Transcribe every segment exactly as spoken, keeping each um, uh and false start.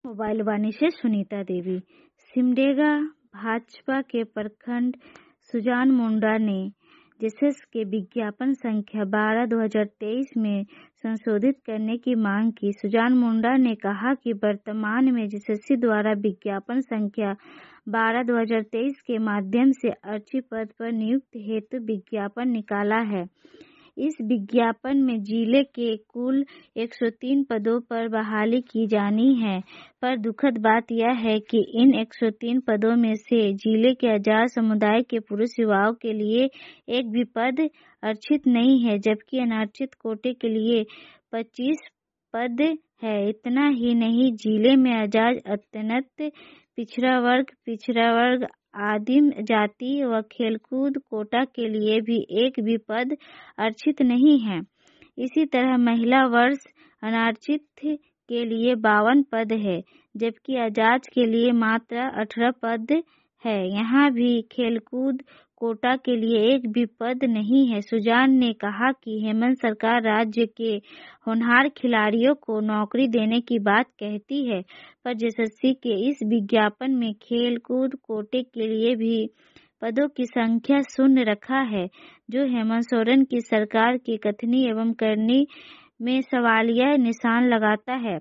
Mobile वाणी से सुनीता देवी। सिमडेगा भाजपा के प्रखंड सुजान मुंडा ने जेएसएस के विज्ञापन संख्या बारह दो हज़ार तेईस में संशोधित करने की मांग की। सुजान मुंडा ने कहा कि वर्तमान में जेएसएस द्वारा विज्ञापन संख्या बारह दो हज़ार तेईस के माध्यम से अर्ची पद पर नियुक्ति हेतु विज्ञापन निकाला है। इस विज्ञापन में जिले के कुल एक सौ तीन पदों पर बहाली की जानी है, पर दुखद बात यह है कि इन एक सौ तीन पदों में से जिले के आजाद समुदाय के पुरुष युवाओं के लिए एक भी पद आरक्षित नहीं है, जबकि अनारक्षित कोटे के लिए पच्चीस पद है। इतना ही नहीं, जिले में आजाद, अत्यंत पिछड़ा वर्ग, पिछड़ा वर्ग, आदिम जाति व खेलकूद कोटा के लिए भी एक भी पद आरक्षित नहीं है। इसी तरह महिला वर्ष अनारक्षित के लिए बावन पद है, जबकि आजाद के लिए मात्र अठारह पद है। यहाँ भी खेलकूद कोटा के लिए एक भी पद नहीं है। सुजान ने कहा कि हेमंत सरकार राज्य के होनहार खिलाड़ियों को नौकरी देने की बात कहती है, पर जेएसएस के इस विज्ञापन में खेल कूद कोटे के लिए भी पदों की संख्या शून्य रखा है, जो हेमंत सोरेन की सरकार की कथनी एवं करनी में सवालिया निशान लगाता है।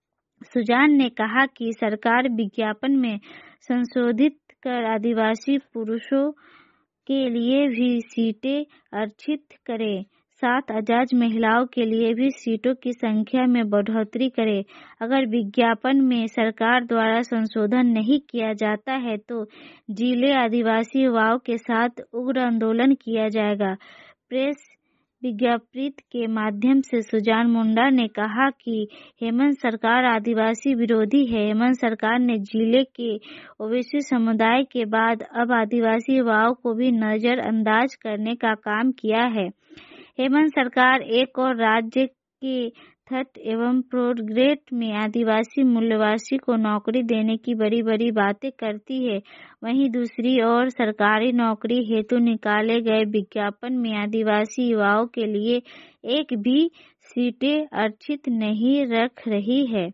सुजान ने कहा कि सरकार विज्ञापन में संशोधित कर आदिवासी पुरुषों के लिए भी सीटें आरक्षित करे, साथ आजाद महिलाओं के लिए भी सीटों की संख्या में बढ़ोतरी करे। अगर विज्ञापन में सरकार द्वारा संशोधन नहीं किया जाता है तो जिले आदिवासी युवाओं के साथ उग्र आंदोलन किया जाएगा। प्रेस विज्ञप्ति के माध्यम से सुजान मुंडा ने कहा कि हेमंत सरकार आदिवासी विरोधी है। हेमंत सरकार ने जिले के ओबीसी समुदाय के बाद अब आदिवासी युवाओं को भी नजरअंदाज करने का काम किया है। हेमंत सरकार एक और राज्य के थर्ड एवं फोर्थ ग्रेड में आदिवासी मूलवासी को नौकरी देने की बड़ी बड़ी बातें करती है, वहीं दूसरी ओर सरकारी नौकरी हेतु निकाले गए विज्ञापन में आदिवासी युवाओं के लिए एक भी सीटें आरक्षित नहीं रख रही है।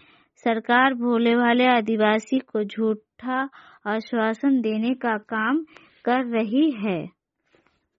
सरकार भोले भाले आदिवासी को झूठा आश्वासन देने का काम कर रही है।